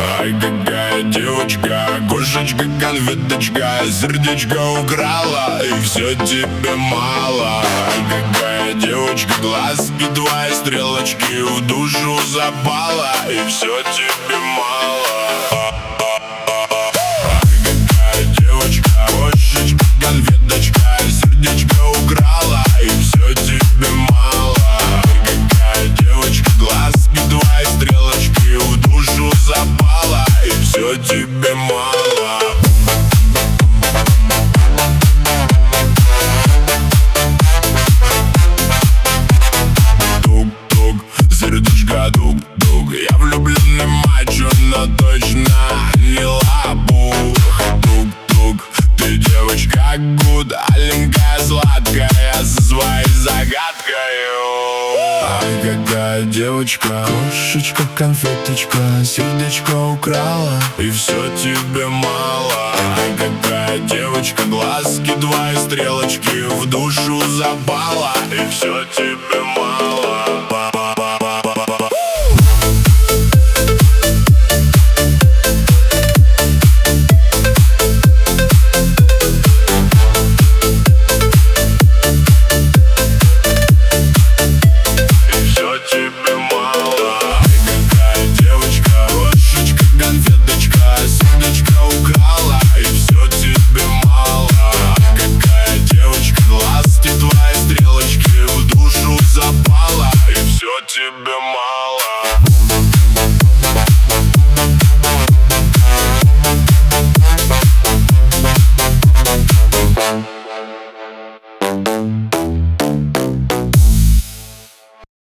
Ай, какая девочка, кошечка, конфеточка, сердечко украла, и все тебе мало. Ай, какая девочка, глазки твои, стрелочки в душу запала, и все тебе мало. Ай, какая девочка, кошечка, конфеточка, сердечко украла, и все тебе мало. Ай, какая девочка, глазки твои, стрелочки в душу запала, и все тебе мало. Тук-тук, сердечко тук-тук, я влюбленный мачо, но точно не лопух. Тук-тук, ты девочка гуд, аленькая, сладкая, со своей загадкой. Ай, какая девочка, кошечка, конфеточка, сердечко украла, и все тебе мало. Ай, какая девочка, глазки твои, стрелочки в душу запала, и все тебе мало. Тебе мало.